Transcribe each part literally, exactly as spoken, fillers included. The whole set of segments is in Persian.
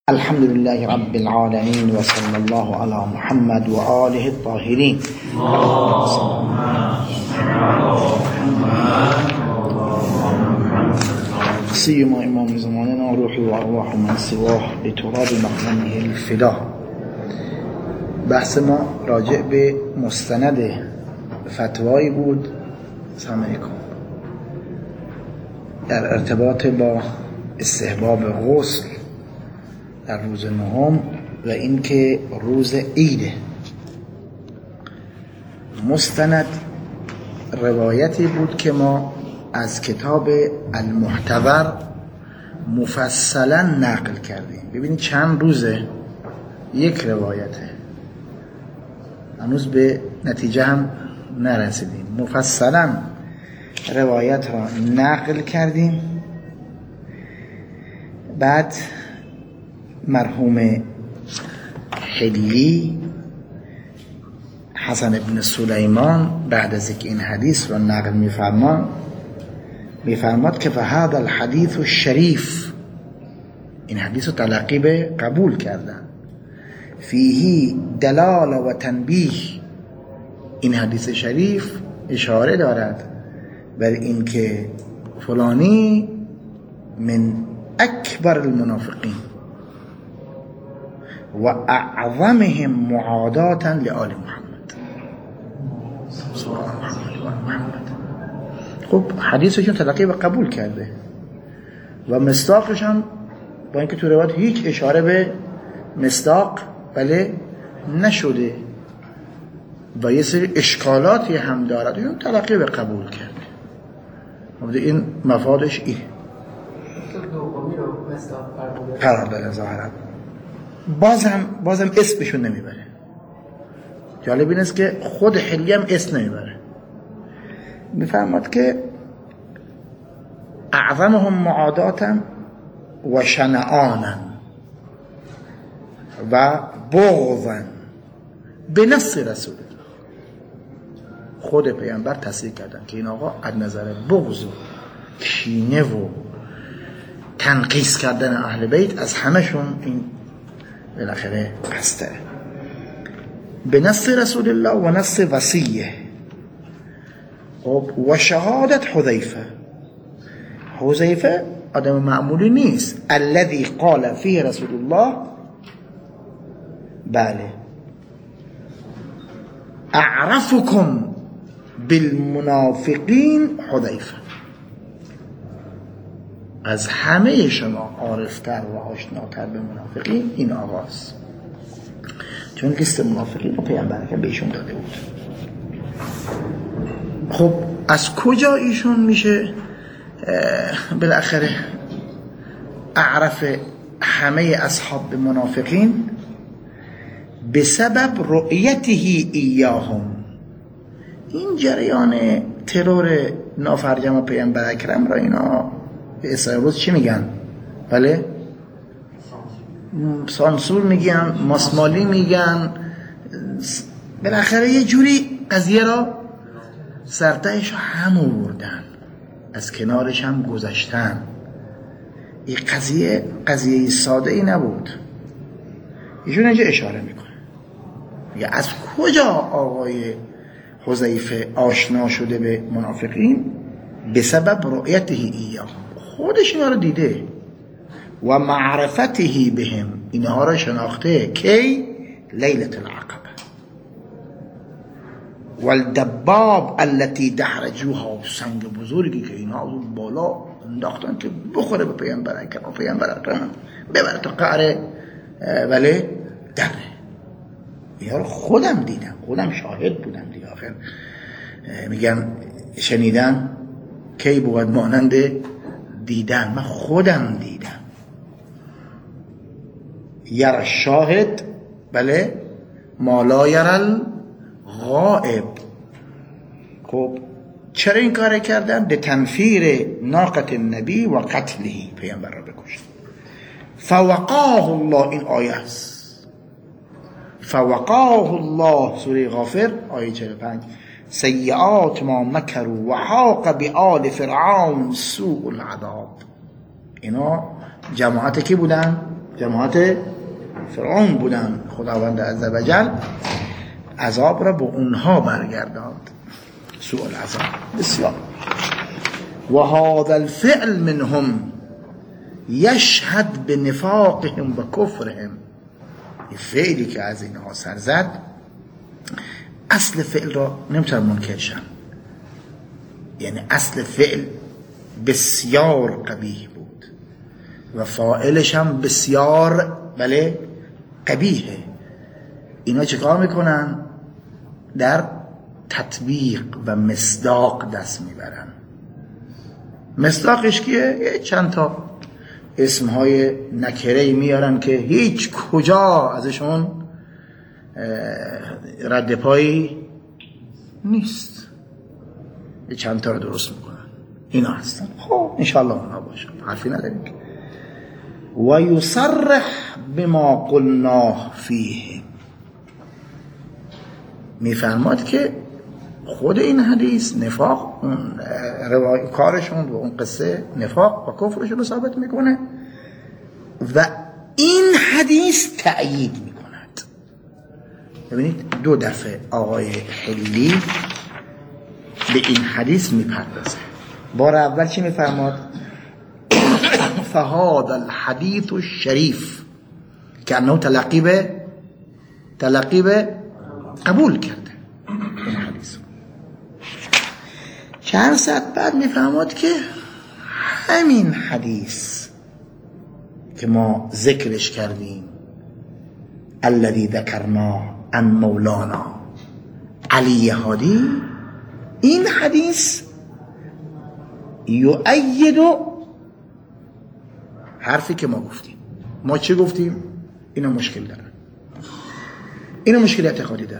الحمد لله رب العالمين وصلى الله على محمد وآله الطاهرين. سيما إمام زماننا روحي وأرواح من سواه لتراب مقدمه الفداء. بحث ما راجع به مستند فتوایی بود سامعیکم در ارتباط با استحباب غسل در روز نهم و اینکه روز عیده. مستند روایتی بود که ما از کتاب المحتور مفصلا نقل کردیم. ببینید چند روزه یک روایته، هنوز به نتیجه هم نرسیدیم. مفصلا روایت را نقل کردیم. بعد مرحوم حلی حسن ابن سلیمان بعد از اینکه این حدیث را نقل می‌فرماد می‌فرماد که فهذا الحدیث الشریف، این حدیث رو تلقی به قبول کردن، فیه دلال و تنبیه، این حدیث شریف اشاره دارد بر اینکه فلانی من اکبر المنافقین و اعظمهم معاداتا لآل محمد صلی الله علیه و محمد. خب حدیثشون تلقی و قبول کرده و مصداقش هم با اینکه تو روایت هیچ اشاره به مصداق بله نشده و یه سری اشکالاتی هم دارد، اون تلقی و قبول کرده. این مفادش اینه قرار داره. ظاهرا بازم بازم اسمشون نمیبره. جالب این است که خود حلی هم اسم نمیبره. میفرماد که اعظمهم معاداتا و شنعانا و بغضا به نص رسول الله. خود پیامبر تصریح کردن که این آقا از نظر بغض و کینه و تنقیص کردن اهل بیت از همشون این بالاخره پسته. به نص رسول الله و نص وصیه و شهادت حذیفه. حذیفه آدم معمولی نیست. الذي قال فيه رسول الله بله اعرفكم بالمنافقین حذیفه، از همه شما عارفتر و آشناتر به منافقین این آقاست، چون لیست منافقین رو پیامبر که بهشون داده بود. خب از کجا ایشون میشه بالاخره اعرف همه اصحاب به منافقین؟ به سبب رؤیته ایاهم. این جریان ترور نافرجام پیامبر اکرم را اینا به اسرائیل چی میگن؟ بله سانسور میگن، ماسمالی میگن. بالاخره یه جوری قضیه را سرتهش هم آوردن، از کنارش هم گذشتن. این قضیه قضیه ساده ای نبود. ایشون اینجا اشاره میکنه میگه از کجا آقای حذیفه آشنا شده به منافقین؟ به سبب رؤیته ایاه، خودش اینا رو دیده و معرفته بهم، اینها رو شناخته. کی؟ لیلة العقبه والدباب التي دحرجوها، سنگ بزرگی که اینها رو بالا انداختن که بخوره به پیامبر اکرم، پیامبر اکرم ببره تو قعر ولی دره. اینها رو خودم دیدم، خودم شاهد بودم دیگه. آخر میگن شنیدن کی بود مانند دیدن، من خودم دیدم. یر شاهد بله مالا یر الغائب. خب چرا این کار کردن؟ به تنفیر ناقة النبی و قتله، پیامبر را بکشت. فوقاه الله، این آیه است. فوقاه الله سوره غافر آیه چهل و پنج. سیئات ما مکروا و حاق بآل فرعون سوء العذاب. اینا جماعت کی بودن؟ جماعت فرعون بودن. خداوند عزوجل عذاب را به اونها برگرداند، سوء العذاب. بسیار. و هذا الفعل منهم یشهد به نفاقهم و کفرهم. این فعلی که از اینها سر زد اصل فعل را نمیتونن منکر شن، یعنی اصل فعل بسیار قبیح بود و فاعلش هم بسیار بله قبیحه. اینا چه کار میکنن؟ در تطبیق و مصداق دست میبرن. مصداقش کیه؟ یه چند تا اسمهای نکره‌ای میارن که هیچ کجا ازشون رد پایی نیست، یه چند تا رو درست میکنن. اینا هستن. خب انشاءالله اونا باشن، حرفی نداریم. و یصرح بما قلناه فیه، میفرماد که خود این حدیث نفاق، روای کارشون و اون قصه نفاق و کفرشون رو ثابت میکنه و این حدیث تأیید میکند. ببینید دو دفعه آقای حلی به این حدیث میپردازه. بار اول چی میفرماد؟ فهذا الحدیث الشریف که انه تلقی به تلقی به قبول کرده این حدیث. چند ساعت بعد میفهمد که همین حدیث که ما ذکرش کردیم الذي ذکرنا عن مولانا علی هادی، این حدیث یؤید حرفی که ما گفتیم. ما چه گفتیم؟ اینا مشکل دارن، اینا مشکل اعتقادی دارن.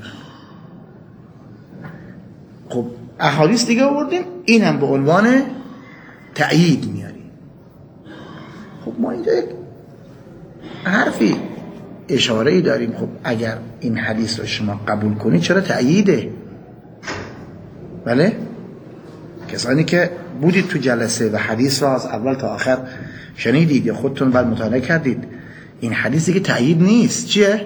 خب احادیث دیگه آوردیم، این هم به عنوان تأیید میاریم. خب ما اینجا یک حرفی اشاره‌ای داریم. خب اگر این حدیث رو شما قبول کنید چرا تأییده؟ بله؟ کسانی که بودید تو جلسه و حدیث رو از اول تا آخر شنیدید یا خودتون بعد مطالعه کردید، این حدیثی که تأیید نیست چیه؟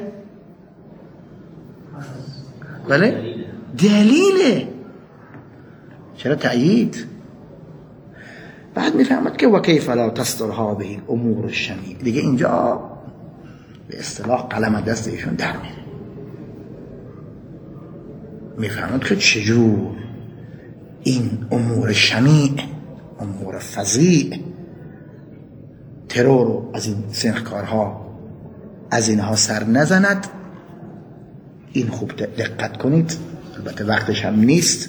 بله؟ دلیله. چرا تأیید؟ بعد میفهمد که وکیف لا تصدر هذه الامور الشنیع. دیگه اینجا به اصطلاح قلم دست ایشون در میره. میفهمد که چجور این امور شنیع، امور فظیع، ترور رو از این سنخکارها از اینها سر نزند. این خوب دقت کنید، البته وقتش هم نیست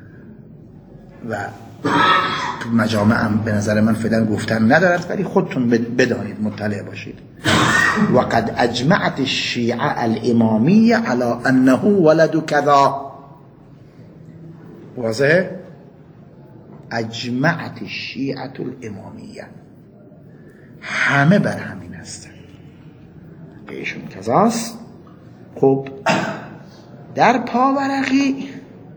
و تو مجامع هم به نظر من فعلا گفتن ندارد، ولی خودتون بدانید، مطلع باشید. و قد اجمعت الشیعه الامامیه على انه ولد کذا. واضحه؟ اجمعت الشیعه الامامیه، همه بر همین هستن که ایشون کذاست. خب در پاورقی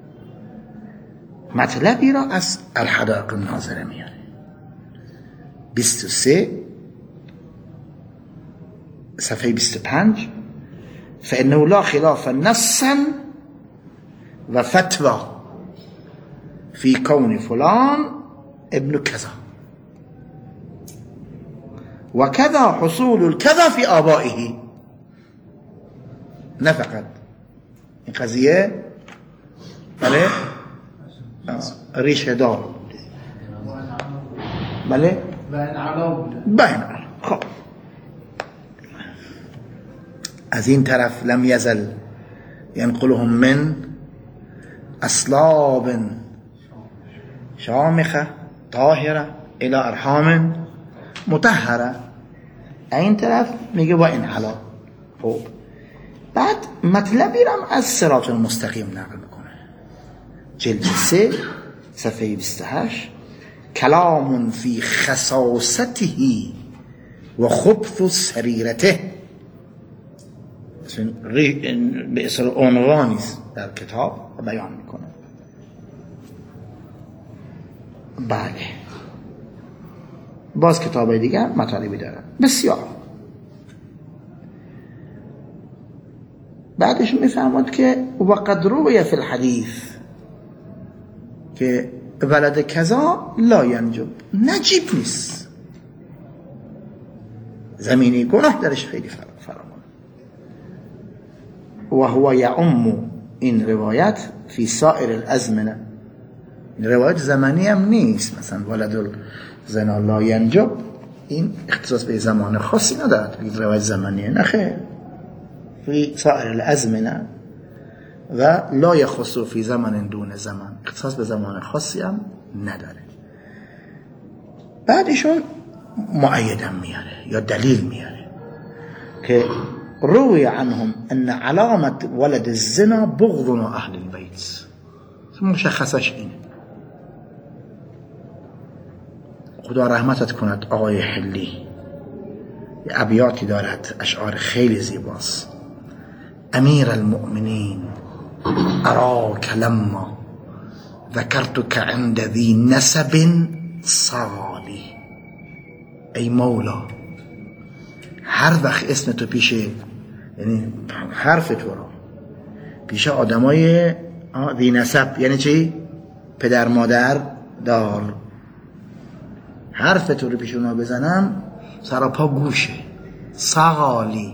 مطلبی را از الحدائق الناظره میاره. بیست و سه صفحه بیست و پنج فانه لا خلاف نصا و فتوى فی کون فلان ابن کذا و کذا حصول الکذا فی آبائه. نه فقط این قضیه بله ریشه دار بوده، بله بین علا. خب از این طرف لم یزل ینقلهم من اصلاب شامخه طاهره الى ارحام مطهره. این طرف میگه با این حالا. خب بعد مطلبی رو از صراط المستقیم نقل میکنه. جلد سه صفحه بیست و هشت کلام فی خصاصته و خبث سریرته، به اصل عنوانی در کتاب بیان میکنه. بله باز کتابای دیگر مطالبی دارن بسیار. بعدش میفهمد که وقد روی فی الحدیث که ولد کذا لا ینجب، نجیب نیست، زمینی گناه درش خیلی فراوان. و هو یعم، این روایت فی سائر الازمنه، روایت زمانی هم نیست، مثلا ولد الزنا لا ینجب این اختصاص به زمان خاصی ندارد، روایت زمانیه، نخیر، فی سائر الازمنه و لا یخص فی زمان دون زمان، اختصاص به زمان خاصی هم نداره. بعدشون مؤیدم میاره یا دلیل میاره که روی عنهم ان علامت ولد الزنا بغض اهل البیت، مشخصش اینه. خدا رحمتت کند آقای حلی، یه ابیاتی دارد، اشعار خیلی زیباست. امیر المؤمنین اراک لما ذکرتک عند ذی نسب صالی، ای مولا هر وقت اسم تو پیش، یعنی حرف تو رو پیش آدمای ذی نسب، یعنی چی؟ پدر مادر دار، حرف تو رو پیش اونا بزنم سراپا گوشه، صالی.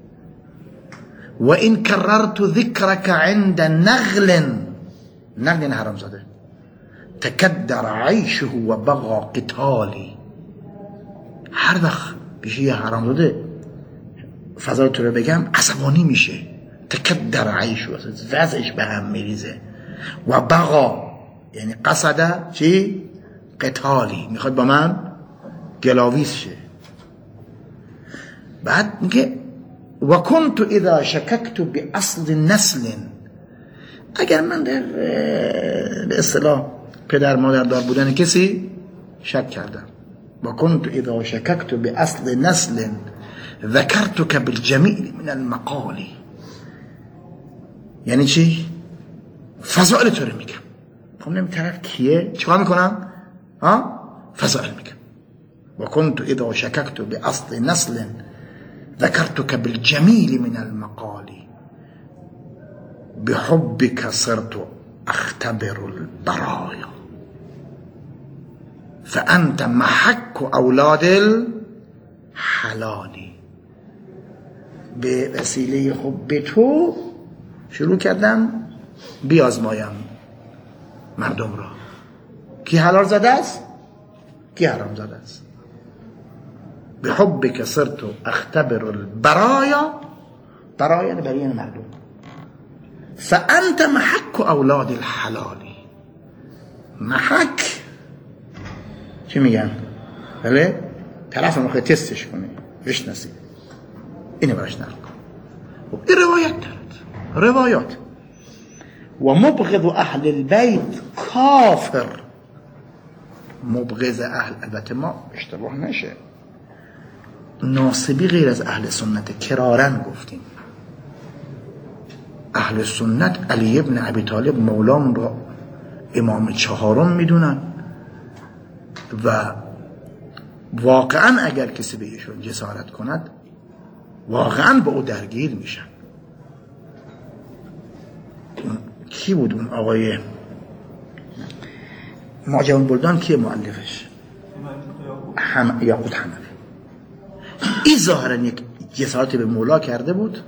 و این کررت ذکرک عند نغل، نغل این حرام زاده، تکدر عیشه و بغا قتالی، هر وقت پیش یه حرام زاده فضا تو رو بگم عصبانی میشه، تکدر عیشه، وضعش به هم میریزه، و بغا یعنی قصده چی؟ قتالی، میخواد با من گلاویز شه. بعد میگه و کنت اذا شککت باصل نسل، اگر من در به اصطلاح پدر مادر دار بودن کسی شک کردم، و کنت اذا شککت باصل نسل ذکرتک بالجمیل من المقال، یعنی چی؟ فضائل تو رو میگم. خب نمی طرف کیه؟ چیکار میکنم؟ ها؟ فضائل میگم. و کنت اذا شککت باصل نسل ذكرتك بالجميل من المقال بحبك صرت اختبر البرايا فأنت محك اولاد الحلال. به وسیله حب تو شروع کردم بیازمایم مردم را، کی حلال زده است کی حرام زده است. بحبك صرت اختبر البرايا، برايا یعنی برای مردم. فانت محك اولاد الحلال، محک چی میگن؟ بله طرف مخواه تستش کنه بشناسی، اینه براش نقل کن. این روایت دارد، روایات. و مبغض اهل البیت کافر، مبغض اهل، البته ما اشتباه نشه، ناصبی غیر از اهل سنت، کرارن گفتیم. اهل سنت علی ابن ابی طالب مولام را امام چهارم میدونن و واقعا اگر کسی به ایشون جسارت کند واقعا با او درگیر میشن. اون کی بود اون آقای معجم البلدان؟ کیه مؤلفش؟ هم یاقوت حنفی. این ظاهرا یک جسارت به مولا کرده بود،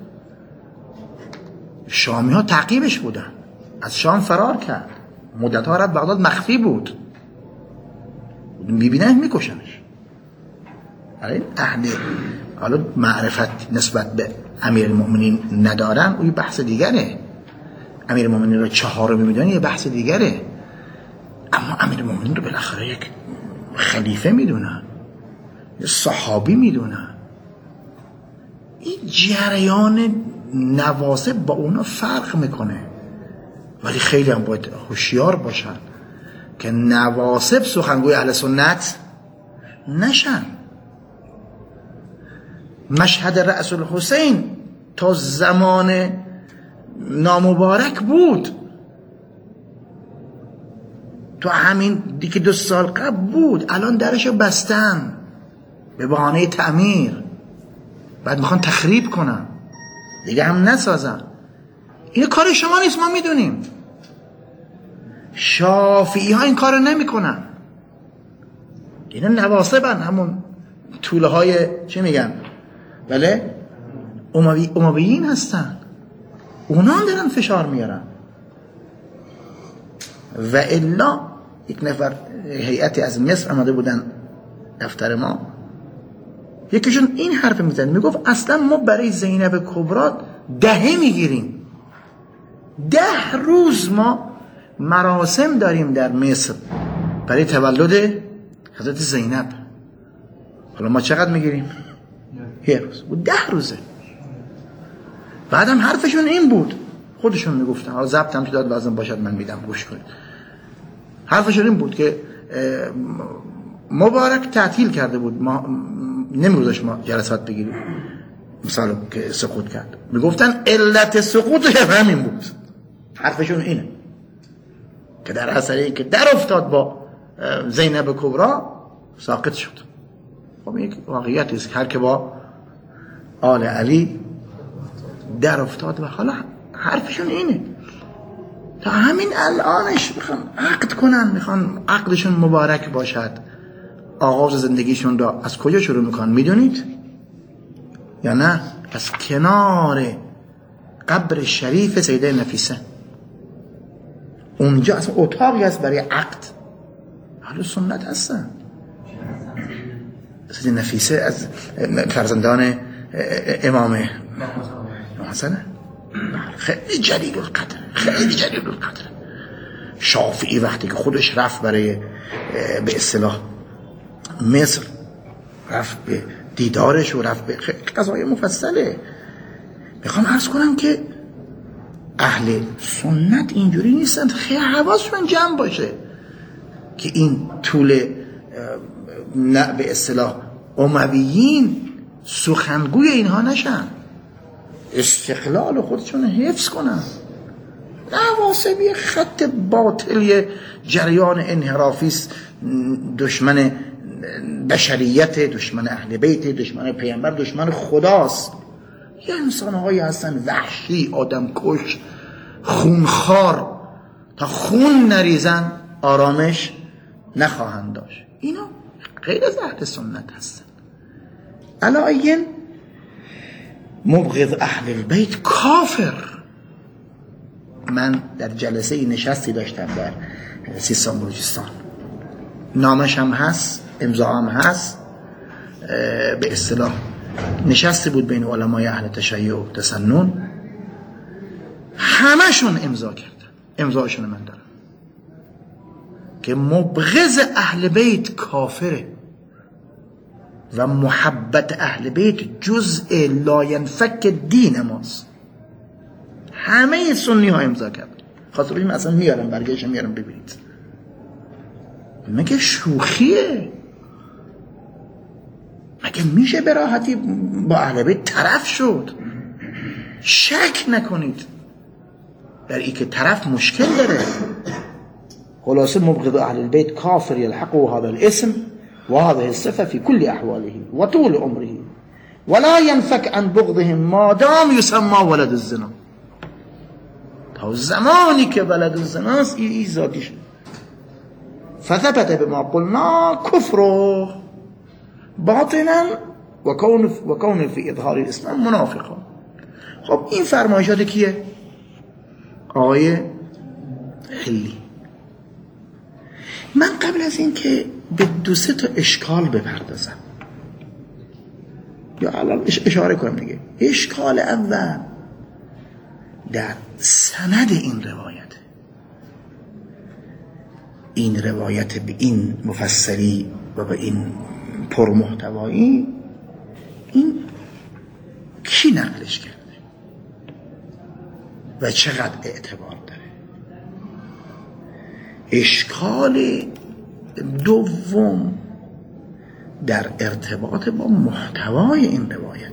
شامی ها تعقیبش بودن، از شام فرار کرد، مدت ها رفت بغداد مخفی بود، میبینن میکشنش. اهل حالا معرفت نسبت به امیر المؤمنین ندارن، اون بحث دیگره. امیر المؤمنین رو چهار رو میدونن، یه بحث دیگره. اما امیر المؤمنین رو بالاخره یک خلیفه میدونن، یه صحابی میدونن. این جریان نواسب با اونا فرق میکنه، ولی خیلی هم باید هوشیار باشن که نواسب سخنگوی اهل سنت نشن. مشهد رأس الحسین تا زمان نامبارک بود، تو همین دیگه دو سال قبل بود، الان درشو بستن به بهانه تعمیر، بعد میخوان تخریب کنن، دیگه هم نسازن. این کار شما نیست، ما میدونیم. شافعی ها این کار نمی کنن. اینا نواصبن، همون طوله های چه میگن بله اموی امویین هستن، اونا هم دارن فشار میارن. و الا یک نفر هیئتی از مصر آمده بودن دفتر ما، یکیشون این حرف میزد، میگفت اصلا ما برای زینب کبری دهه میگیریم، ده روز ما مراسم داریم در مصر برای تولد حضرت زینب. حالا ما چقدر میگیریم؟ یه روز بود، ده روزه. بعدم حرفشون این بود، خودشون میگفتن، حالا ضبط هم که داد لازم باشد من میدم گوش کنید. حرفشون این بود که مبارک تعطیل کرده بود، ما نمیگذاشت ما جلسات بگیریم، مثلا که سقوط کرد. میگفتن علت سقوطش همین بود. حرفشون اینه که در اثر این که در افتاد با زینب کبری ساقط شد. خب یک واقعیت است، هر که با آل علی در افتاد. و حالا حرفشون اینه تا همین الانش میخوان عقد کنن، میخوان عقدشون مبارک باشد. آغاز زندگیشون را از کجا شروع میکنن میدونید یا نه؟ از کنار قبر شریف سیده نفیسه. اونجا اصلا اتاقی هست برای عقد. حالا سنت هستن. سیده نفیسه از فرزندان امام حسن، خیلی جلیل القدر، خیلی جلیل القدر. شافعی وقتی که خودش رفت برای به اصطلاح مصر، رفت به دیدارش و رفت به قضای مفصله. میخوام عرض کنم که اهل سنت اینجوری نیستن، خیلی حواسشون جمع باشه که این طول نه به اصطلاح امویین سخنگوی اینها نشن، استقلال خودشون حفظ کنن. نواصبی خط باطلی جریان انحرافی است، دشمن بشریت، دشمن اهل بیت، دشمن پیامبر، دشمن خداست. یه انسان‌هایی هستن وحشی، آدم کش، خونخوار، تا خون نریزن آرامش نخواهند داشت. اینا غیر از اهل سنت هستن. علایین مبغض اهل البیت کافر. من در جلسه نشستی داشتم در سیستان بلوچستان، نامش هم هست، امضا هم هست، به اصطلاح نشستی بود بین علمای اهل تشیع و تسنن، همشون امضا کردن، امضاشون من دارم، که مبغض اهل بیت کافره و محبت اهل بیت جزء لا ینفک دین ماست. همه سنی ها امضا کرد. خاطر این اصلا میارم برگشت میارم ببینید. مگه شوخیه؟ مگه میشه به راحتی با اهل بیت طرف شد؟ شک نکنید در این که طرف مشکل داره. خلاصه مبغض اهل البيت کافر يلحقه هذا الاسم وهذه الصفة في كل احواله وطول عمره ولا ينفك عن بغضهم ما دام يسمى ولد الزنا. تا زمانی که ولد الزناست این ذاتیش. فثبت بما قلنا كفر باطنا وكون وكون في اظهار الاسلام منافقا. خب این فرمایشات کیه؟ آقای حلی. من قبل از این که به دو سه تا اشکال بپردازم یا الان اشاره کنم دیگه. اشکال اول در سند این روایت، این روایت به این مفصلی و به این پرمحتوایی، این کی نقلش کرده و چقدر اعتبار داره؟ اشکال دوم در ارتباط با محتوای این روایت،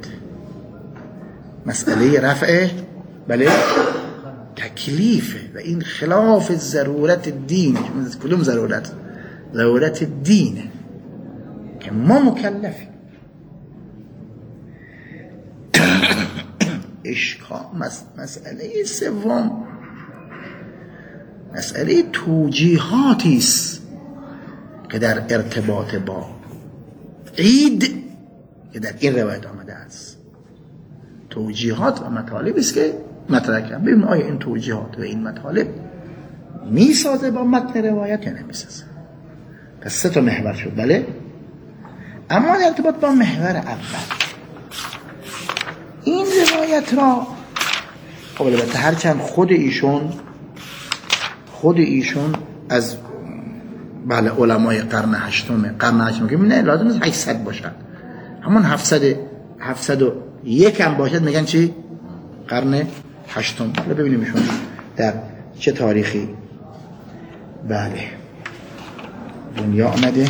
مسئله رفع بله تکلیفه و این خلاف ضرورت دین. کدوم ضرورت؟ ضرورت دینه که ما مکلفیم. اشکال مس... مسئله سوم مسئله توجیهاتی است که در ارتباط با عید که در این روایت آمده است. توجیهات و مطالبی است که مطرح کردم. ببین آیا این توجیهات و این مطالب میسازه با متن روایت یا نمیسازه؟ پس سه تا محور شد. بله، اما در ارتباط با محور اول این روایت را خب البته هرچند خود ایشون خود ایشون از بله علمای قرن هشتم قرن هشتم که نه لازم نیست هشتصد باشن، همون هفتصد هفتصد و یک هم باشد میگن چی؟ قرن هشتم. حالا ببینیم ایشون در چه تاریخی بله دنیا آمده.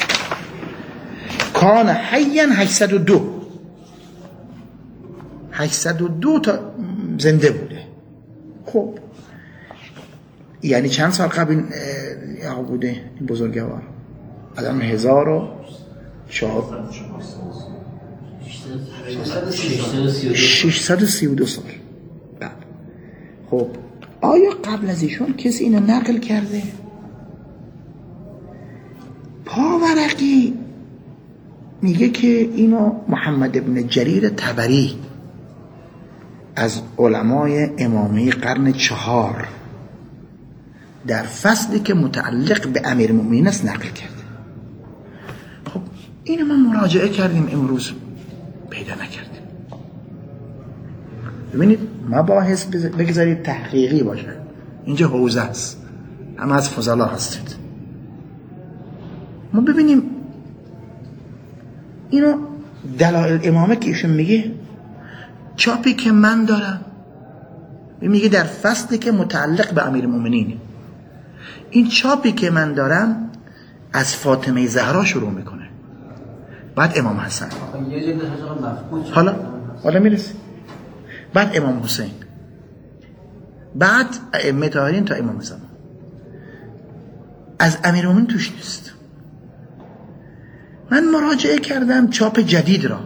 کان حیاً هشتصد و دو هشتصد و دو تا زنده بوده. خب یعنی چند سال قبل این بوده این بزرگوار؟ الان هزار و چهار ششصد و سی و دو سال. خب آیا قبل از ایشون کسی اینو نقل کرده؟ پاورقی میگه که اینو محمد ابن جریر طبری از علمای امامی قرن چهار در فصلی که متعلق به امیرالمؤمنین است نقل کرده. خب اینو ما مراجعه کردیم، امروز پیدا نکردیم. ببینید مباحث بگذارید تحقیقی باشه، اینجا حوزه است، همه از فضلا هستید. ما ببینیم اینو دلائل امامه که ایشون میگه چاپی که من دارم میگه در فصلی که متعلق به امیرالمؤمنین، این چاپی که من دارم از فاطمه زهرا شروع میکنه، بعد امام حسن، حالا حالا میرسه، بعد امام حسین، بعد ائمه طاهرین تا امام زمان. از امیرالمؤمنین توش نیست. من مراجعه کردم چاپ جدید را،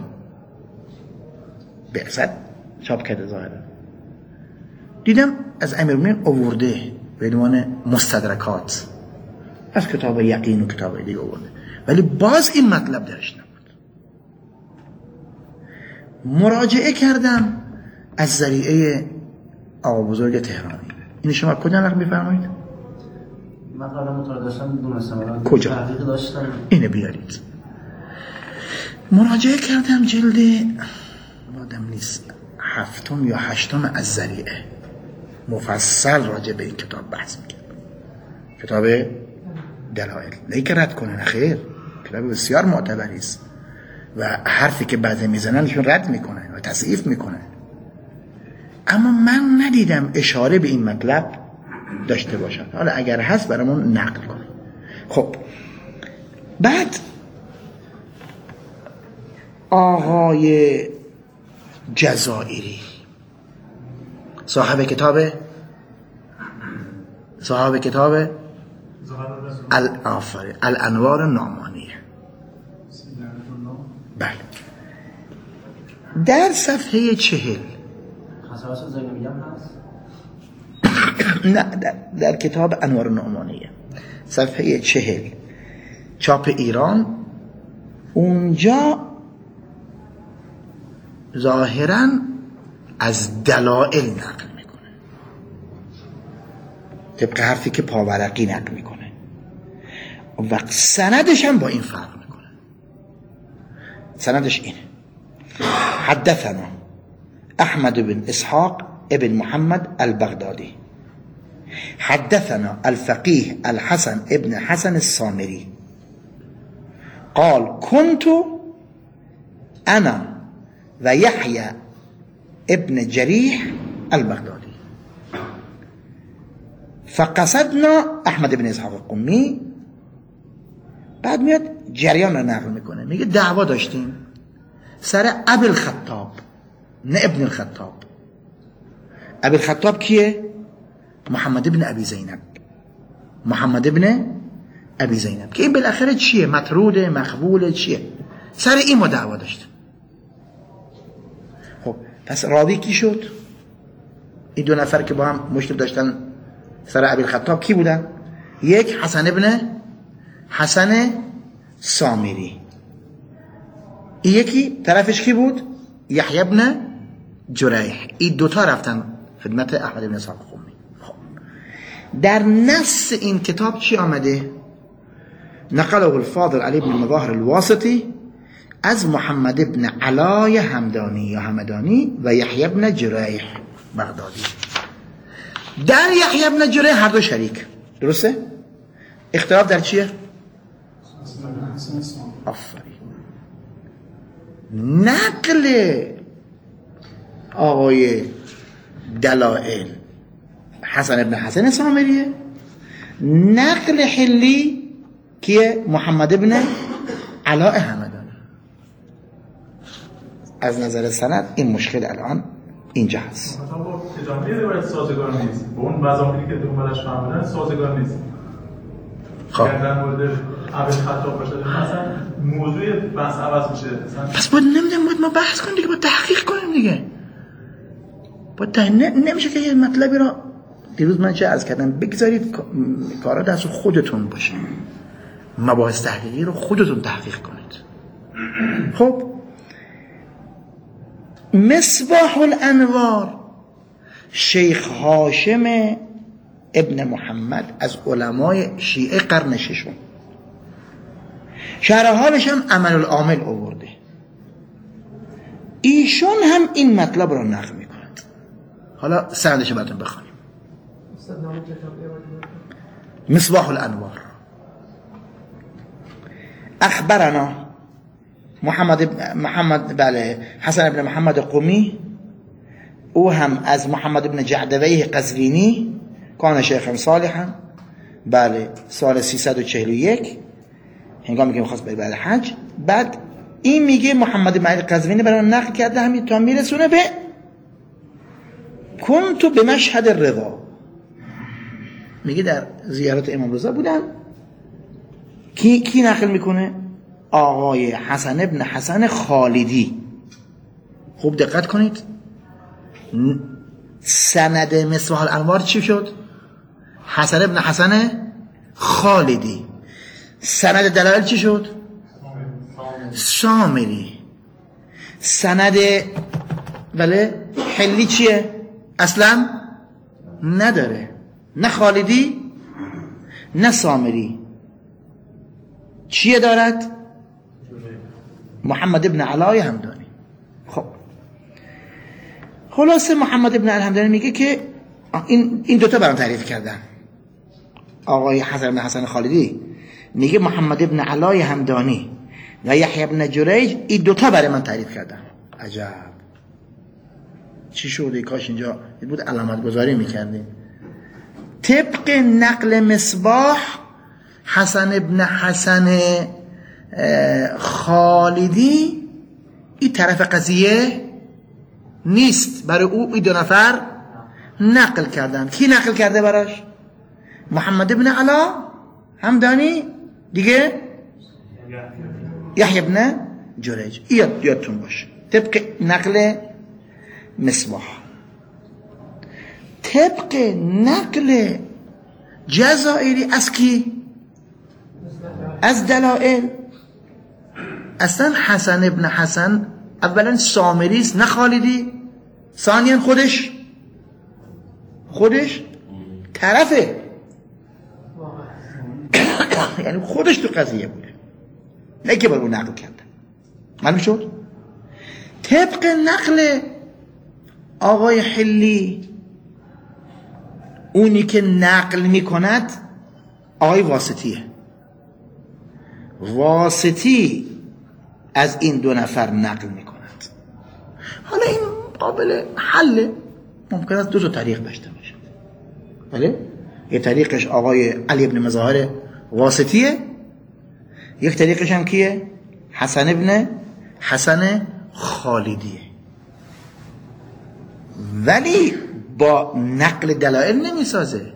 بعثت چاپ کرده ظاهرا، دیدم از امیرالمؤمنین آورده به عنوان مستدرکات از کتاب یقین و کتاب دیگه آورده، ولی باز این مطلب درش نبود. مراجعه کردم از ذریعه آقا بزرگ تهرانی. این شما کجا نقل می‌فرمایید؟ من قبلا مطالعه داشتم دونستم. کجا؟ تحقیق داشتم. اینو بیارید. مراجعه کردم جلد یادم نیست هفتم یا هشتم از ذریعه، مفصل راجع به این کتاب بحث می‌کرد. کتاب دلائل، نه که رد کنه، خیر، کتاب بسیار معتبری است و حرفی که بعضی میزننشون رد میکنه و تصحیح میکنه، اما من ندیدم اشاره به این مطلب داشته باشن. حالا اگر هست برامون نقل کنه. خب بعد آقای جزائری صاحب کتاب صاحب کتاب الافر الانوار النعمانیه، بله، در صفحه چهل خسارات زینبی هم هست؟ نه، در, در کتاب انوار النعمانیه صفحه چهل چاپ ایران، اونجا ظاهراً از دلائل نقل میکنه، طبق حرفی که پاورقی نقل میکنه، و سندش هم با این فرق میکنه. سندش اینه: حدثنا احمد بن اسحاق ابن محمد البغدادي حدثنا الفقيه الحسن ابن حسن السامري قال كنت انا و يحيى ابن جريح البغدادي فقصدنا احمد بن اسحاق القمی. بعد میاد جریان رو نقل میکنه، میگه دعوا داشتیم سر ابی الخطاب، نه ابن الخطاب. ابی الخطاب کیه؟ محمد ابن ابی زینب، محمد ابن ابی زینب که این بالاخره چیه؟ مطروده، مقبوله، چیه؟ سر این ما دعوا داشتیم. خب پس راوی کی شد؟ این دو نفر که با هم مشکل داشتن سر ابی الخطاب کی بودن؟ یک حسن ابن حسن سامری، این یکی طرفش کی بود؟ یحیی ابن جریح. این دوتا رفتن خدمت احمد ابن اسحاق قمی. خب در نص این کتاب چی آمده؟ نقله الفاضل علی بن مظاهر الواسطی از محمد ابن علای همدانی یا همدانی و یحیی ابن جریح بغدادی. در یحیی ابن جریح هر دو شریک، درسته؟ اختلاف در چیه؟ آفرین. نقل آقای دلائل حسن ابن حسن سامریه، نقل حلی که محمد ابن علاء همدانی. از نظر سند این مشکل الان اینجا هست. مثلا با تجاری روایت سازگار نیست، با اون مزامینی که دنبالش فهمیدن سازگار نیست. خب در مورد ابی الخطاب باشه مثلا موضوع بحث عوض میشه. پس باید نمیدونم باید ما بحث کنیم دیگه، باید تحقیق کنیم دیگه. باید تح... نمیشه که یه مطلبی را دیروز من چه عرض کردم، بگذارید کارا دست خودتون باشه، مباحث تحقیقی رو خودتون تحقیق کنید. خب مصباح الانوار شیخ هاشم ابن محمد از علمای شیعه قرن ششم، شرح حالش هم عمل العامل آورده. ایشون هم این مطلب رو نقل میکنند. حالا سندش براتون بخونیم. مصباح الانوار اخبرنا محمد محمد بله حسن ابن محمد قمی، او هم از محمد ابن جعدویه قزوینی، کان شیخ صالحا، بله سال سیصد و چهل و یک هنگامی که می‌خواست بره بعد حج. بعد این میگه محمد ابن علی قزوینی برای نقل کرده همین تا میرسونه به کنتو به مشهد رضا، میگه در زیارت امام رضا بودن. کی کی نقل میکنه؟ آقای حسن ابن حسن خالدی. خوب دقت کنید، سند مصباح الانوار چی شد؟ حسن ابن حسن خالدی. سند دلائل چی شد؟ سامری. سند بله حلی چیه؟ اصلا نداره، نه خالدی نه سامری. چیه دارد؟ محمد ابن علای همدانی. خب خلاصه محمد ابن علی همدانی میگه که این این دوتا برام تعریف کردن. آقای حسن ابن حسن خالدی میگه محمد ابن علای همدانی و یحیی ابن جریج این دوتا برای من تعریف کردن. عجب چی شده؟ کاش اینجا بود علامت گذاری میکردیم. طبق نقل مصباح حسن ابن حسن خالدی این طرف قضیه نیست، برای او این دو نفر نقل کردن. کی نقل کرده براش؟ محمد ابن علا همدانی دیگه، یحیی ابن جریج. یاد یادتون باشه طبق نقل مصباح. طبق نقل جزائری از کی؟ از دلائل. اصلا حسن ابن حسن اولا سامریست نه خالدی، ثانیا خودش خودش طرفه یعنی خودش تو قضیه بوده، نه که برای نقل کردن. معلوم شد؟ طبق نقل آقای حلی اونی که نقل میکند آقای واسطیه. واسطی از این دو نفر نقل میکند. حالا این قابل حله، ممکن است دو تا طریق داشته باشه. بله؟ یک طریقش آقای علی ابن مظاهر واسطیه، یک طریقش هم کیه؟ حسن ابن حسن خالدیه. ولی با نقل دلائل نمیسازه.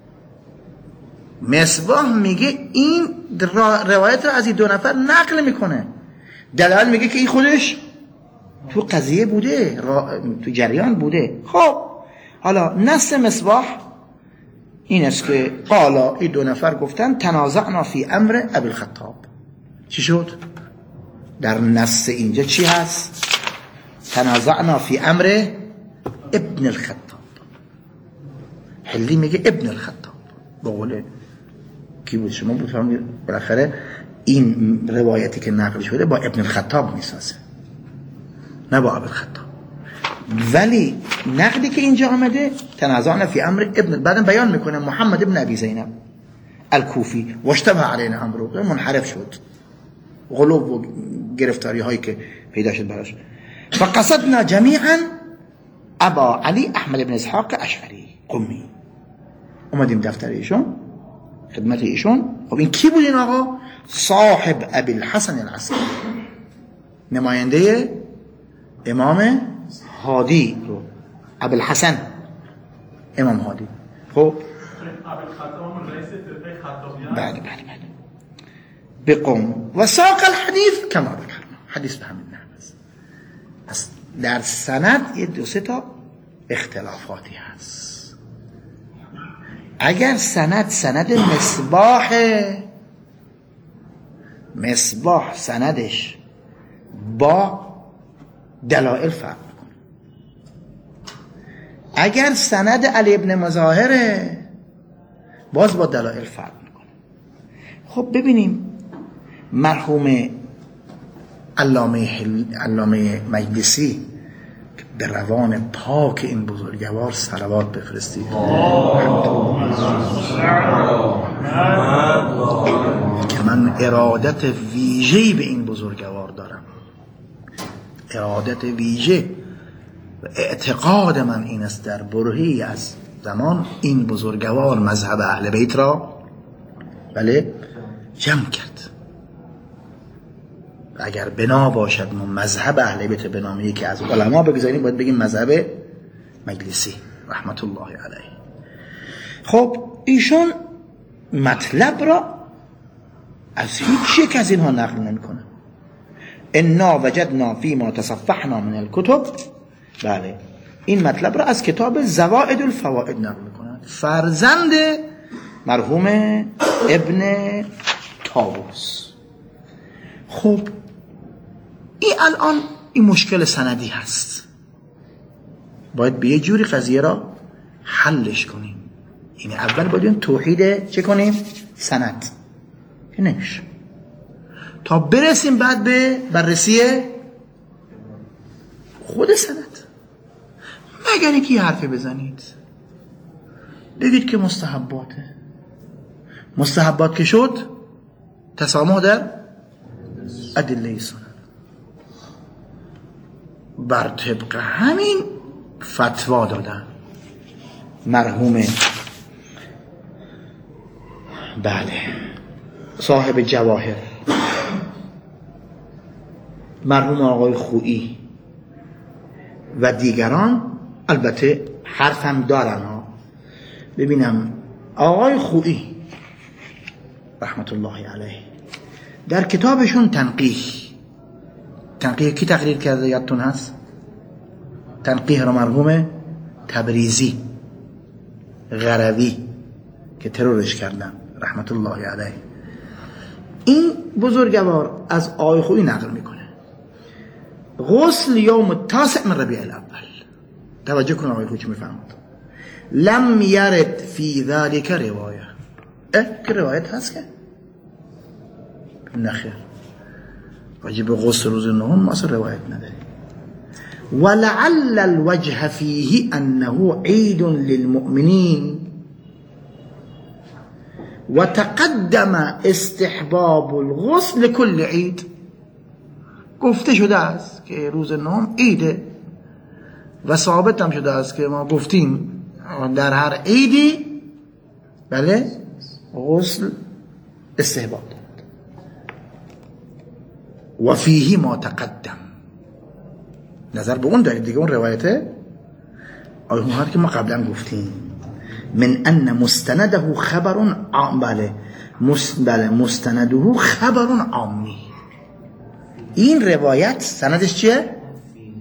مصباح میگه این روایت رو از این دو نفر نقل میکنه، دلائل میگه که این خودش تو قضیه بوده، تو جریان بوده. خب حالا نص مصباح این است که قالا، این دو نفر گفتن تنازعنا فی امر ابی الخطاب. چی شد؟ در نص اینجا چی هست؟ تنازعنا فی امر ابن الخطاب. حلی میگه ابن الخطاب، با قوله کی بود؟ شما بود فهمید؟ بالاخره این روایتی که نقل شده با ابن الخطاب میسازه، نه با ابن الخطاب. ولی نقلی که اینجا آمده تنازعنا فی امر ابن، بعدم بیان میکنه محمد ابن ابی زینب الکوفی واشتبه علینا امره، منحرف شد، غلوب و گرفتاری هایی که پیدا شد براش. فقصدنا جمیعا ابا علی احمد بن اسحاق اشعری قمی. اومدیم دفتر ایشون، خدمت ایشون. خب این کی بود این آقا؟ صاحب ابی الحسن العسکری، نماینده امام هادی رو، ابی الحسن امام هادی. خب بله بله بله بقم و ساق الحدیث کما ذکرنا، حدیث به همین نحو است. در سند یه دو سه تا اختلافاتی هست. اگر سند سند مصباح، مصباح سندش با دلائل فرق میکنه. اگر سند علی ابن مظاهره باز با دلائل فرق میکنه. خب ببینیم مرحوم علامه علامه مجلسی که به روان پاک این بزرگوار صلوات بفرستید، که من ارادت ویژه‌ای به این بزرگوار دارم، ارادت ویژه و اعتقاد من این است در برهه‌ای از زمان این بزرگوار مذهب اهل بیت را بله جمع کرد. اگر بنا باشد ما مذهب اهل بیت به نام یکی از علما بگذاریم، باید بگیم مذهب مجلسی رحمت الله علیه. خب ایشون مطلب را از هیچ یک از اینها نقل نمیکنه. انا وجدنا فیما تصفحنا من الکتب، بله این مطلب را از کتاب زوائد الفوائد نقل میکنه، فرزند مرحوم ابن طاووس. خب این الان این مشکل سندی هست، باید به یه جوری قضیه را حلش کنیم. یعنی اول باید توحید چه کنیم؟ سند که نمیشه، تا برسیم بعد به بررسی خود سند. مگر اینکه یه حرفی بزنید بگید که مستحباته، مستحبات که شد تسامح در ادله سنن، بر طبق همین فتوا دادن مرحوم بله صاحب جواهر، مرحوم آقای خویی و دیگران. البته حرفم دارن ها. ببینم آقای خویی رحمت الله علیه در کتابشون تنقیح، تنقیح کی تقریر کرده یادتون هست؟ تنقیح را مرحوم تبریزی غروی که ترورش کردن رحمت الله علیه. این بزرگوار از آقای خویی نقل میکنه غسل یوم التاسع من ربیع الاول. توجه کن آقای خویی چی میفهمد؟ لم یرد فی ذلک روایه. اه که روایت هست که نخیر، واجب غسل روز نهم ما اصلا روایت نداریم. ولعل الوجه فيه انه عید للمؤمنین وتقدم استحباب الغسل لكل عید. گفته شده است که روز نهم عیده و ثابت هم شده است که ما گفتیم در هر عیدی بله غسل استحباب دارد. و فیه ما تقدم، نظر به اون دارید دیگه، اون روایته آیه هر که ما قبلا گفتیم من ان مستنده خبر عام، بله بله مستنده خبر عامی. این روایت سندش چیه؟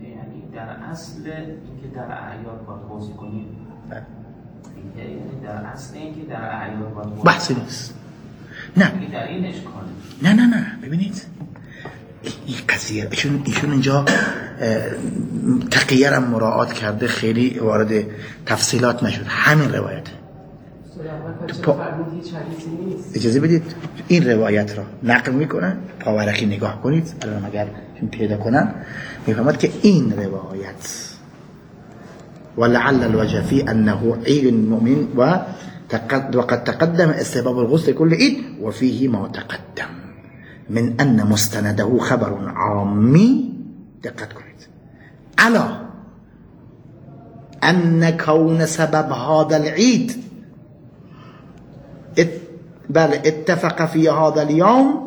اصل اینکه در اعیاد باید بازی کنیم یعنی در اصل اینکه در اعیاد باید بازی بحثی نیست. نه در این اشکال نه نه نه ببینید این قضیه ایشون ایشون اینجا تقیه را مراعات کرده، خیلی وارد تفصیلات نشد. همین روایته. پا... اجازه بدید این روایت را نقل میکنن، پاورقی نگاه کنید الان اگر پیدا کنن میفهمد که این روایت ولعل الوجه فی انه عید المؤمن و تقد وقد تقدم استحباب الغسل كل عيد وفيه ما تقدم من أن مستنده خبر عامي دقت کنید على أن كون سبب هذا العيد ات بل اتفق في هذا اليوم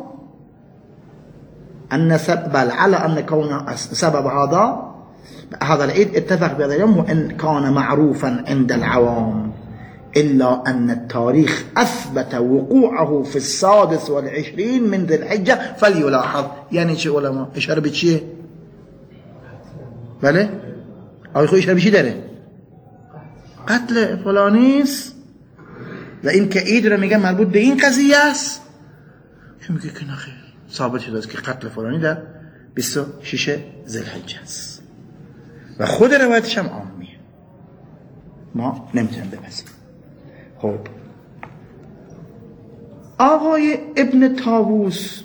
أن سبب بل على أن كون سبب هذا هذا العيد اتفق في هذا اليوم وإن كان معروفا عند العوام إلا أن التاريخ أثبت وقوعه في السادس والعشرين من ذي الحجة فليلاحظ. يعني چه علماء اشاره به چیه؟ بله؟ آقای خود اشاره به چی داره؟ قتل فلانیست و این که عید رو میگه مربوط به این قضیه است. چون میگه که نخیر ثابت شده است که قتل فلانی در بیست و شش ذی الحجه است و خود روایتش هم عامیه، ما نمیتونیم بپذیریم. خب آقای ابن طاووس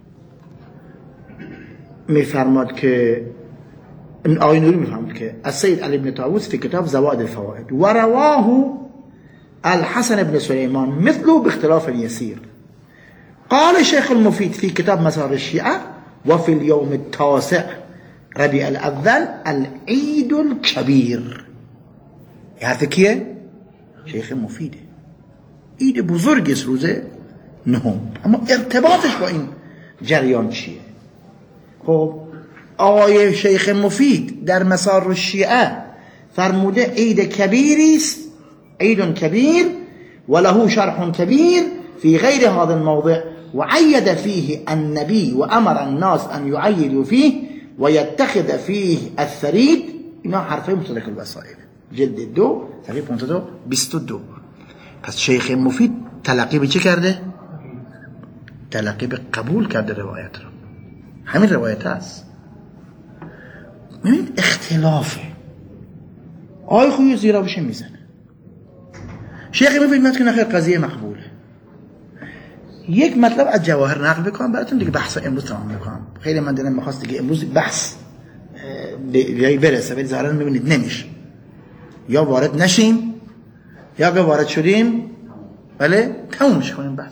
میفرماد که آقای نوری میفرماد که السید علی ابن طاووس في کتاب زوائد الفوائد و رواه الحسن ابن سليمان مثله باختلاف يسير. قال شيخ المفيد في كتاب مسار الشيعة وفي اليوم التاسع ربيع الأول العيد الكبير. حرف کیه؟ شیخ مفیده. عید بزرگ است روز نهم، اما ارتباطش با این جریان چیه؟ خب آقای شیخ مفید در مسار الشیعه فرموده عید کبیری است، عید کبیر وله شرح کبیر في غير هذا الموضع وعيد فيه النبي وأمر الناس أن يعيدوا فيه ويتخذ فيه الثريد. اینا حرفه مطلق الوسائل جلد دو صفحه پانصد و بیست و دو. پس شیخ مفید تلقی به چه کرده؟ تلقی به قبول کرده روایت رو. همین روایت هست. میبینید اختلافه. آی خوی زیرا بشه میزنه. شیخ مفید میاد که نخیر قضیه مقبوله. یک مطلب از جواهر نقل بکنم براتون دیگه بحث امروز تمام میکنم. خیلی من دلم میخواست دیگه امروز بحث بیایی برسه ولی ظاهرا میبینید نمیشه. یا وارد نشیم یا که وارد شدیم بله تمومش کنیم بحث.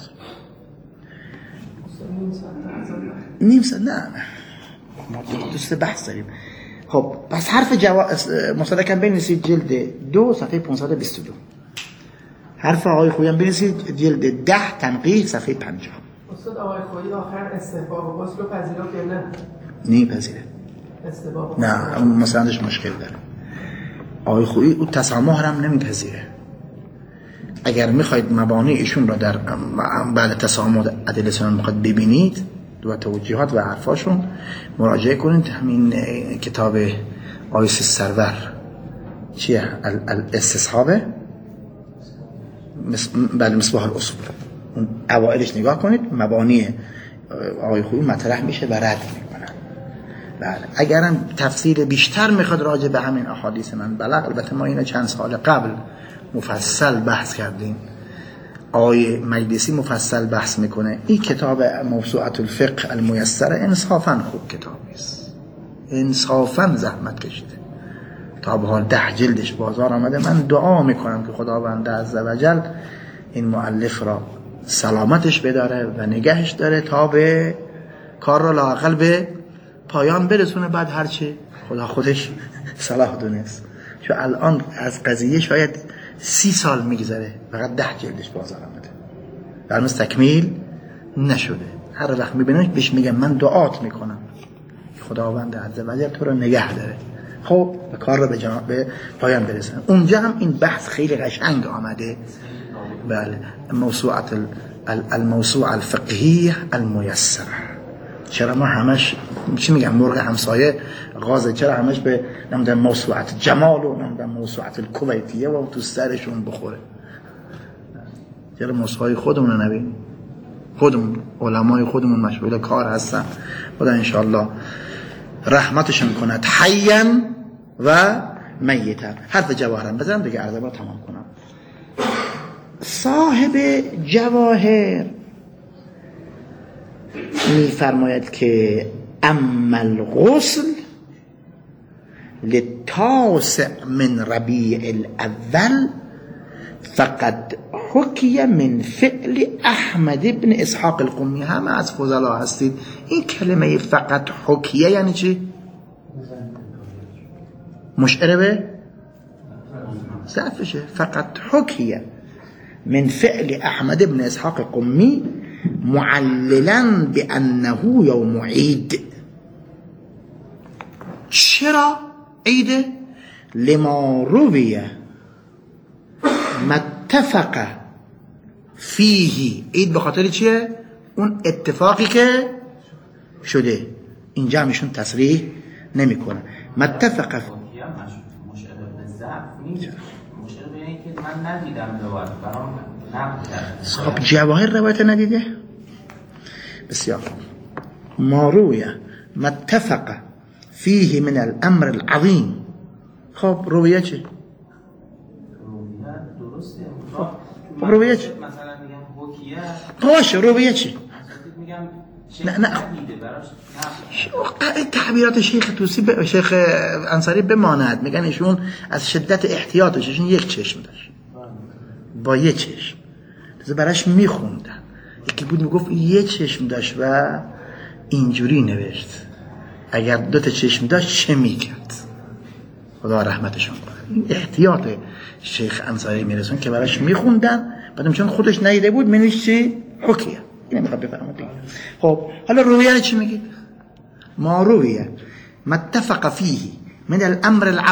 نیم ساعت نه ما دوست بحث داریم. خب پس حرف جواب مصدقاً بنویسید جلد دو صفحه پانصد و بیست و دو. حرف آقای خویی هم بنویسید جلد ده تنقیح صفحه پنجاه. استاد آقای خویی آخر استحباب و غسل رو پذیرفت یا نه؟ نمیپذیره. استحباب نه مسندش مشکل داره. آقای خویی او تسامح هم نمیپذیره. اگر میخواید مبانی ایشون را در بعد تسامح ادلهشون میخواد ببینید و توجیهات و حرفاشون مراجعه کنید همین کتاب آیس سرور چیه الاستصحابه بله مصباح الاصول اون اوائلش نگاه کنید مبانی آقای خویی مطرح میشه و رد میکنن. بله اگرم تفصیل بیشتر میخواد راجع به همین احادیث من بلغ البته ما اینو چند سال قبل مفصل بحث کردیم. آقای مجلسی مفصل بحث میکنه. این کتاب موسوعة الفقه المیسر انصافا خوب کتابی است، انصافا زحمت کشیده تا به حال ده جلدش بازار آمده. من دعا میکنم که خداوند عزوجل این مؤلف را سلامتش بداره و نگهش داره تا به کار را لااقل به پایان برسونه. بعد هرچی خدا خودش صلاح دونست. چون الان از قضیه شاید سی سال میگذره فقط ده جلدش بازار آمده و هنوز تکمیل نشده. هر وقت میبینمش بهش میگم من دعات میکنم خداوند عزوجل تو رو نگه داره خب به کار رو به, به پایان برسن. اونجا هم این بحث خیلی قشنگ آمده. بله موسوعه الموسوعه الفقهیه المیسره. چرا ما همش چی میگم مرغ همسایه غازه چرا همش به نمیدونم موسوعت جمال و نمیدونم موسوعت الکویتیه و تو سرشون بخوره؟ چرا نسخه‌های خودمون رو نبینیم؟ خودمون علمای خودمون مشغول کار هستن. خدا انشاءالله رحمتشون کند حیا و میتا. حرف جواهرم بزنم دیگه عرض رو تمام کنم. صاحب جواهر میفرماید که اما الغسل للتاسع من ربیع الاول فقد حکی من فعل احمد بن اسحاق القمی. همه از فضلا هستید. این کلمه فقط حکیه یعنی چی؟ مشعره به ضعفشه. فقط حکیه من فعل احمد بن اسحاق القمی معللا بانه یوم عید. چرا عیده؟ لما رویه متفق فیه. عید به خاطر چیه؟ اون اتفاقی که شده. اینجا همشون تصریح نمی کنه. متفق مشعر به ضعف نیست، مشعر به این که من ندیدم روایت برام نقل کرد. صاحب جواهر روایت ندیده؟ بسیار ما رویه متفق فیه من الامر العظیم. خب رویه چی؟ درسته. خب رویه چی؟ مثلا میگم حکیه. باشه رویه چی؟ میگم نه نه تعبیرات شیخ توسی ب... شیخ انصاری بماند. میگن ایشون از شدت احتیاطش ایشون یک چشم داشت با یک چشم براش میخوندن. یکی بود میگفت یه چشم داشت و اینجوری نوشت اگر دو تا چشم داشت چه میکرد. خدا رحمتشون کنه. این احتیاط شیخ انصاری میرسون که براش میخوندن. بعدم چون خودش ندیده بود منش چی؟ حکیه. اینه میخواد بفرماد. خب حالا رویه چی میگید؟ ما رویه متفق فیه من الامر العظیم